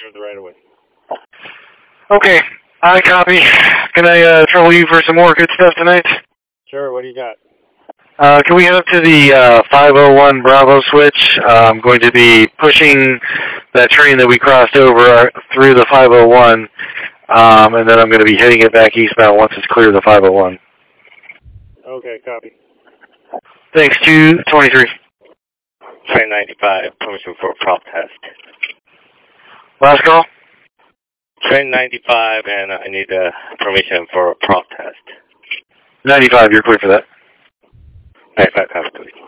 permission of the right of way. Okay, I copy. Can I trouble you for some more good stuff tonight? Sure, what do you got? Can we head up to the 501 Bravo switch? I'm going to be pushing that train that we crossed over through the 501, and then I'm going to be hitting it back eastbound once it's clear of the 501. Okay, copy. Thanks, 223. Train 95, permission for a prop test. Last call? Train 95, and I need permission for a prop test. 95, you're clear for that. 95, copy.